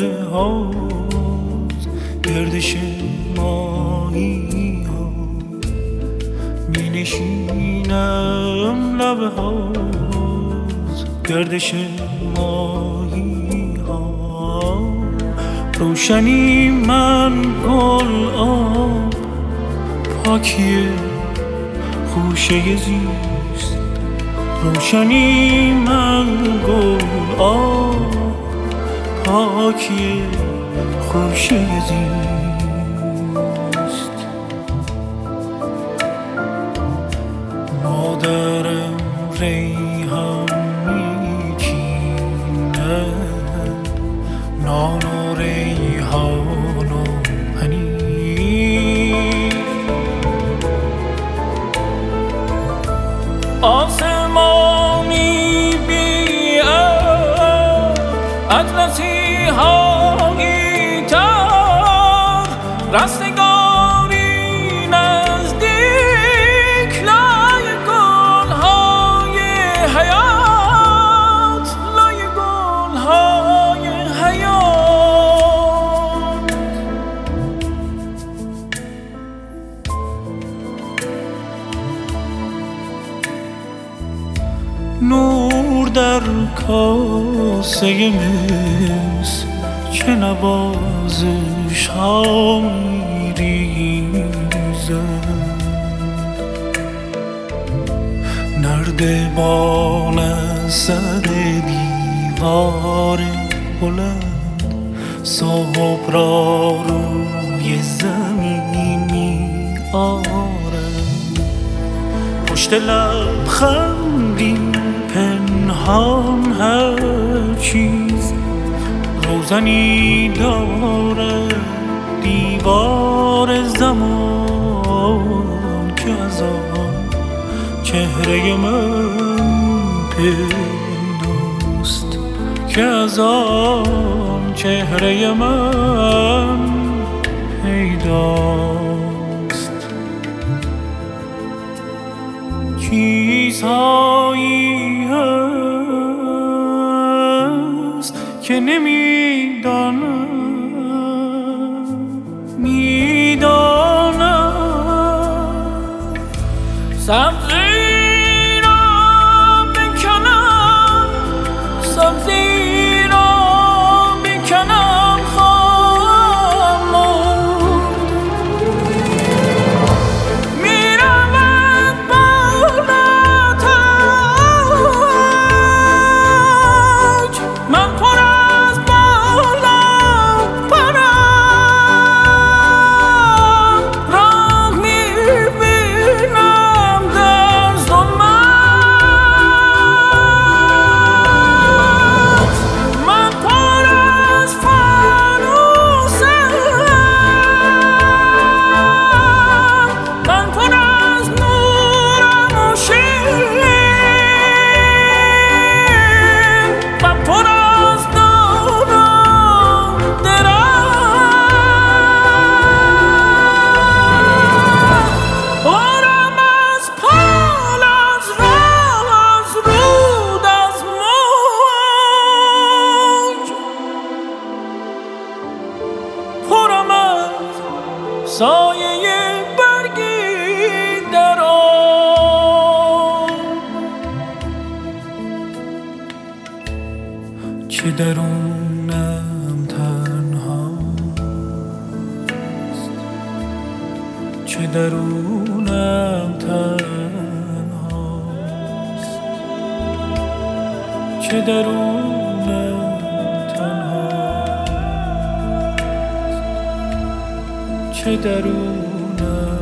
لبه هاست گردش ماهی ها می نشینم لبه هاست گردش ماهی ها روشنی من گل آب پاکی خوشه زیست روشنی من گل آب پاکی خوشه زیست مادرم ریحان میچینه نان و ریحان و پنیر آسمانی بی اطلسی هایی تر رستگاری نزدیک لای گلهای حیات لای گلهای حیات نور در کاسه مس که نوازش ها میریزد نردبان از سر دیوار بلند صبح را روی زمین می آرد پشت لبخندی پنهان هر چیز روزنی داره دیوار زمان که از آن چهره من پیداست که از آن چهره من پیداست چیزهایی هست که نمیدانم میدانم سبزی را بکنم سبزی را بکنم خواهم مرد میرود بالاتاج من پر از بالا پرم راه میبینم در ظلمت من پر از فانوسم من پر از نورم و شیرین و پر از دارم درم پرم از پال از راه از رود از موج پرم از سایه برگی در آب چه درونم تنهاست چه درونم تنهاست چه درونم تنهاست چه درونم